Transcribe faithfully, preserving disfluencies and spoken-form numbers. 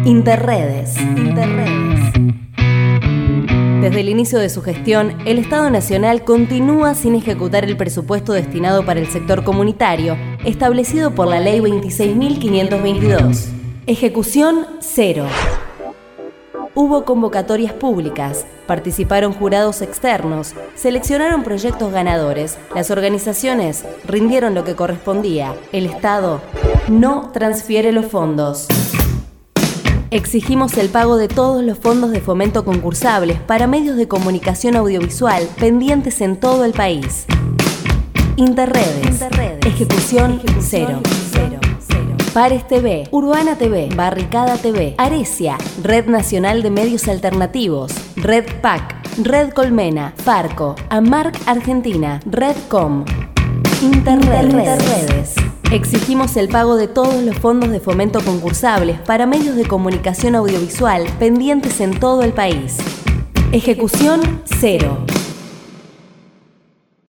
Interredes. Interredes. Desde el inicio de su gestión, el Estado Nacional continúa sin ejecutar el presupuesto destinado para el sector comunitario, establecido por la Ley veintiséis mil quinientos veintidós. Ejecución cero. Hubo convocatorias públicas, participaron jurados externos, seleccionaron proyectos ganadores, las organizaciones rindieron lo que correspondía, el Estado no transfiere los fondos. Exigimos el pago de todos los fondos de fomento concursables para medios de comunicación audiovisual pendientes en todo el país. Interredes. Interredes. Ejecución, Ejecución cero. cero. Pares T V, Urbana T V, Barricada T V, Aresia, Red Nacional de Medios Alternativos, Red P A C, Red Colmena, Farco, Amarc Argentina, Redcom. Interredes. Interredes. Exigimos el pago de todos los fondos de fomento concursables para medios de comunicación audiovisual pendientes en todo el país. Ejecución cero.